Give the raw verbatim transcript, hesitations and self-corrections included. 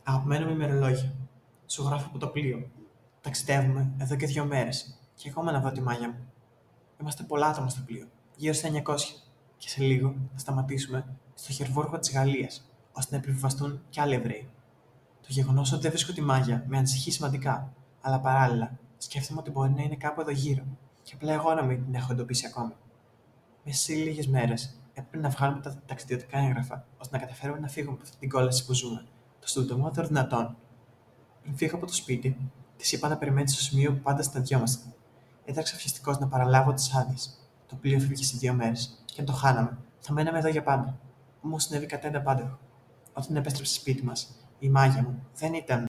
Αγαπημένο μου ημερολόγιο. Σου γράφω από το πλοίο. Ταξιδεύουμε εδώ και δύο μέρες. Και ακόμα να δω τη μάγια μου. Είμαστε πολλά άτομα στο πλοίο, γύρω στα εννιακόσια. Και σε λίγο θα σταματήσουμε στο Χερβούργο της Γαλλίας, ώστε να επιβιβαστούν κι άλλοι Εβραίοι. Το γεγονός ότι δεν βρίσκω τη μάγια με ανησυχεί σημαντικά, αλλά παράλληλα σκέφτομαι ότι μπορεί να είναι κάπου εδώ γύρω, και απλά εγώ να μην την έχω εντοπίσει ακόμη. Μέσα σε λίγες μέρες έπρεπε να βγάλουμε τα ταξιδιωτικά έγγραφα, ώστε να καταφέρουμε να φύγουμε από αυτή την κόλαση που ζούμε, το συντομότερο δυνατόν. Πριν φύγω από το σπίτι, τη είπα να περιμένει στο σημείο που πάντα συναντιόμασταν. Έτρεξα βιαστικώς να παραλάβω τις άδειες. Το πλοίο φύγε σε δύο μέρες, και αν το χάναμε, θα μέναμε εδώ για πάντα. Όμως συνέβη κάτι ανταπάντεχο. Όταν επέστρεψα σπίτι μας, η μάγια μου δεν ήταν